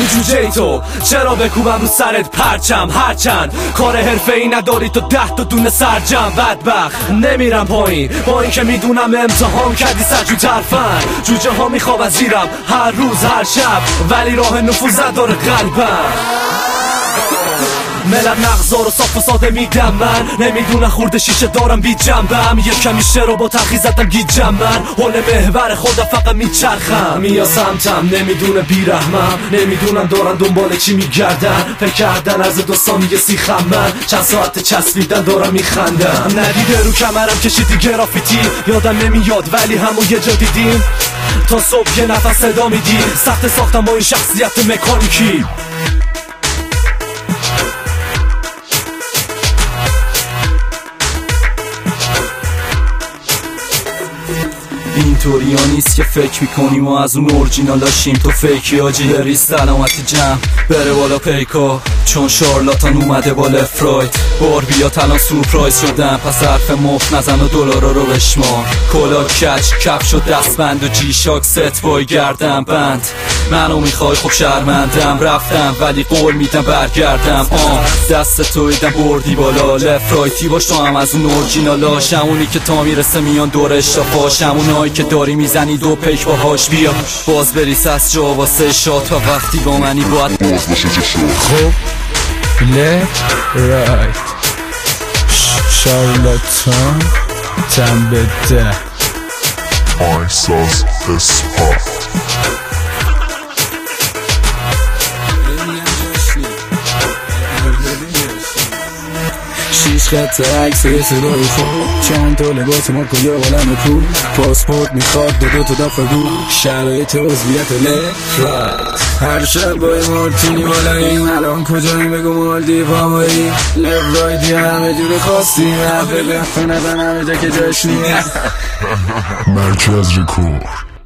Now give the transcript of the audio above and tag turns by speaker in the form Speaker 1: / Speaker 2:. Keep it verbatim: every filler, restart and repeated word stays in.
Speaker 1: جوجه تو چرا بکوبم رو سرت پرچم؟ هرچند کار حرفه‌ای نداری تو ده تا دونه سرجم. بدبخت نمیرم پایین با این که میدونم امتحان کردی سرجو ترفن. جوجه ها میخواب زیرم هر روز هر شب ولی راه نفوذ نداره قلبم. ملت نغزا رو صاف و ساده میدم من، نمیدونم خورده شیشه دارم بی جنبم. یه کمی شعر رو با تلخی زدم گیجم من، حول محور خدا فقط میچرخم. میا سمتم نمیدونه بیرحمم، نمیدونم دارن دنبال چی میگردن. فکر کردن از دو ثانیه سیخم من، چند ساعت چسبیدن دارم میخندم. ندیده رو کمرم کشیدی گرافیتی، یادم نمیاد ولی همون یه جا دیدیم. تا صبح یه نفس صدا میدی، سخت ساختم با این شخصیت مکانیکی. اینطوری ها نیست که فکر میکنیم ما از اون اورجینالاشیم. تو فیکی آجی بری سلامتی جمع بره بالا پیکا، چون شارلاتان اومده با لفراید. باربیات الان سورپرایز شدن، پس حرف مفت نزن و دلارا رو بشمار. کلا کچ کفش و دستبند و جی شاک ست بای گردم بند. منو میخوای خب شرمندم، رفتم ولی قول میدم برگردم. آه دست تویدم بردی بالا، لفرایتی باش تو هم از اون اورجینالاش. همونی که تا میرسه میان دورش شافاش، همونایی که داری میزنی دو پیک باهاش. بیا باز بریس از جا واسه شات و وقتی با منی باید باز باشه چشم.
Speaker 2: خب left right شارلاتان تن به ده
Speaker 3: آیساز اسپا
Speaker 2: شیش خط عکس صدای خوب، چند تا لباس مارکو یا عالم پول. پاسپورت میخواد دو دو تا دفعه بود، شرایط عضویت لفرایت. هر شب با مارتینی بالاییم، الان کجاییم بگو مالدیو هوایی. لفرایتی همه جور خواستیم، حرف لفت نزن همه جا که جاش نیست.
Speaker 3: مرکز رکورد